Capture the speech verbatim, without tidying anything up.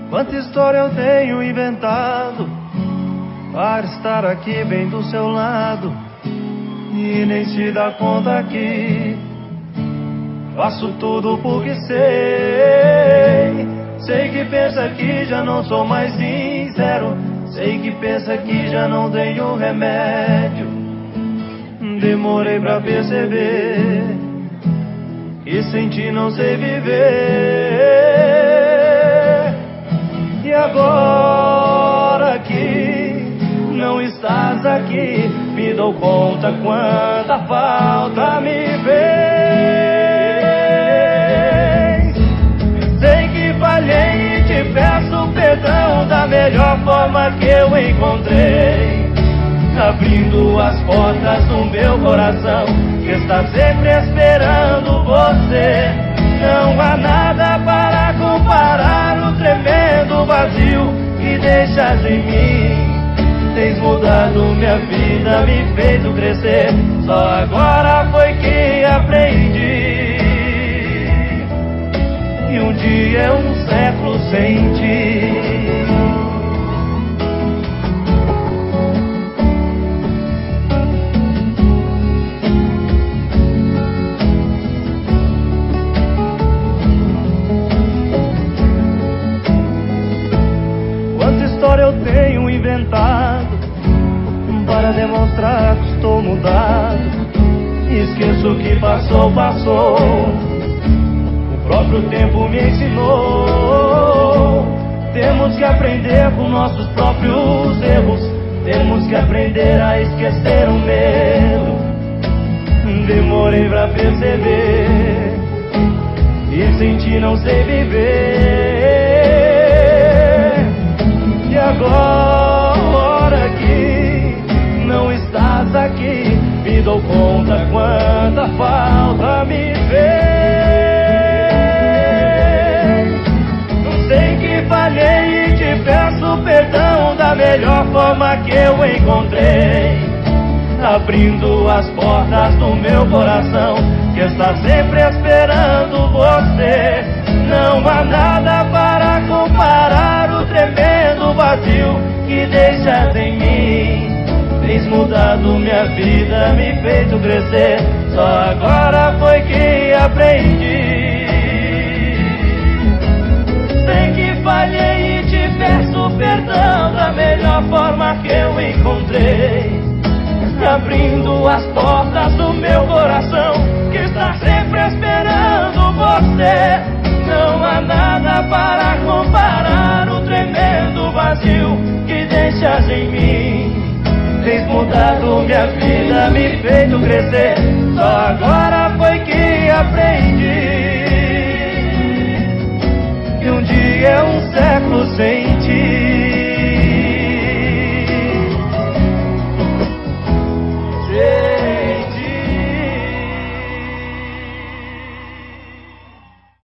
Quanta história eu tenho inventado para estar aqui bem do seu lado, e nem se dá conta que faço tudo porque sei. Sei que pensa que já não sou mais sincero, sei que pensa que já não tenho remédio. Demorei pra perceber e sem ti não sei viver. E agora que não estás aqui, me dou conta quanta falta me fez. Sei que falhei e te peço perdão da melhor forma que eu encontrei, abrindo as portas do meu coração, que está sempre esperando você. Não há nada para comparar o tremendo vazio que deixas em mim. Tens mudado minha vida, me feito crescer, só agora foi que aprendi. E um dia é um século sem ti. Eu tenho inventado para demonstrar que estou mudado. Esqueço que passou, passou. O próprio tempo me ensinou. Temos que aprender com nossos próprios erros. Temos que aprender a esquecer o medo. Demorei pra perceber e sem ti não sei viver. E agora que não estás aqui, me dou conta quanta falta me fez. Sei que falhei e te peço perdão da melhor forma que eu encontrei, abrindo as portas do meu coração, que está sempre esperando você. Não há nada para comparar o tremendo vazio que deixas em mim. Tens mudado minha vida, me feito crescer, só agora foi que aprendi. Sei que falhei e te peço perdão da melhor forma que eu encontrei, abrindo as portas do meu coração, que está sempre esperando você. Não há nada para comparar o tremendo vazio que deixas em mim. Tens mudado minha vida, me feito crescer, só agora foi que aprendi. E um dia é um século sem ti.